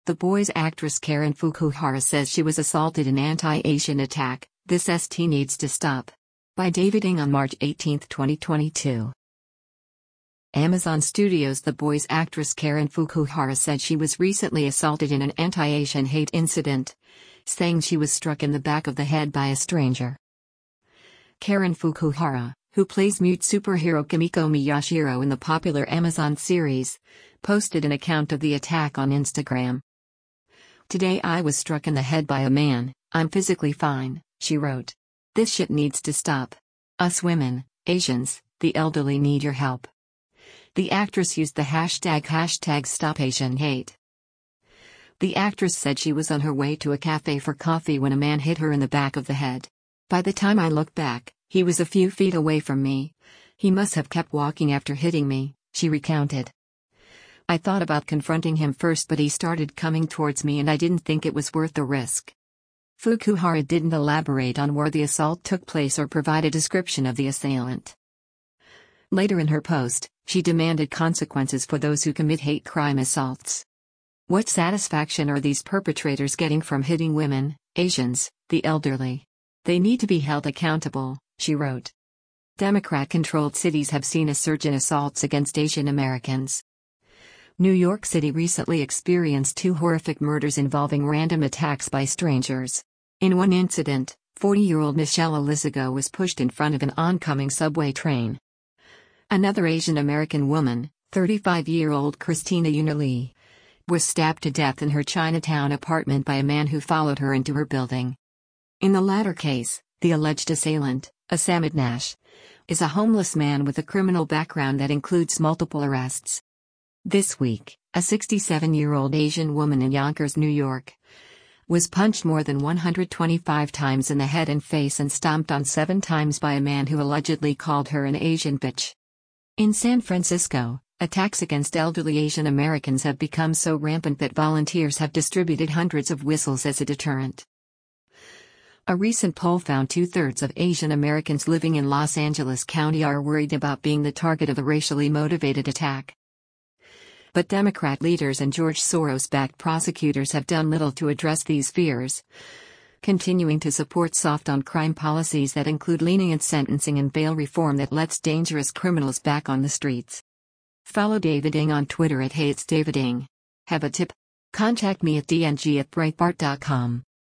The Boys actress Karen Fukuhara says she was assaulted in anti-Asian attack. This ST needs to stop. By David Ng on March 18, 2022. Amazon Studios. The Boys actress Karen Fukuhara said she was recently assaulted in an anti-Asian hate incident, saying she was struck in the back of the head by a stranger. Karen Fukuhara, who plays mute superhero Kimiko Miyashiro in the popular Amazon series, posted an account of the attack on Instagram. "Today I was struck in the head by a man. I'm physically fine," she wrote. "This shit needs to stop. Us women, Asians, the elderly need your help." The actress used the hashtag #StopAsianHate. The actress said she was on her way to a cafe for coffee when a man hit her in the back of the head. "By the time I looked back, he was a few feet away from me. He must have kept walking after hitting me," she recounted. "I thought about confronting him first, but he started coming towards me and I didn't think it was worth the risk." Fukuhara didn't elaborate on where the assault took place or provide a description of the assailant. Later in her post, she demanded consequences for those who commit hate crime assaults. "What satisfaction are these perpetrators getting from hitting women, Asians, the elderly? They need to be held accountable," she wrote. Democrat-controlled cities have seen a surge in assaults against Asian Americans. New York City recently experienced 2 horrific murders involving random attacks by strangers. In one incident, 40-year-old Michelle Elizago was pushed in front of an oncoming subway train. Another Asian American woman, 35-year-old Christina Unili, was stabbed to death in her Chinatown apartment by a man who followed her into her building. In the latter case, the alleged assailant, Asamad Nash, is a homeless man with a criminal background that includes multiple arrests. This week, a 67-year-old Asian woman in Yonkers, New York, was punched more than 125 times in the head and face and stomped on 7 times by a man who allegedly called her an Asian bitch. In San Francisco, attacks against elderly Asian Americans have become so rampant that volunteers have distributed hundreds of whistles as a deterrent. A recent poll found 2/3 of Asian Americans living in Los Angeles County are worried about being the target of a racially motivated attack. But Democrat leaders and George Soros-backed prosecutors have done little to address these fears, continuing to support soft-on-crime policies that include lenient sentencing and bail reform that lets dangerous criminals back on the streets. Follow David Ng on Twitter @HatesDavidNg. Have a tip? Contact me at dng@breitbart.com.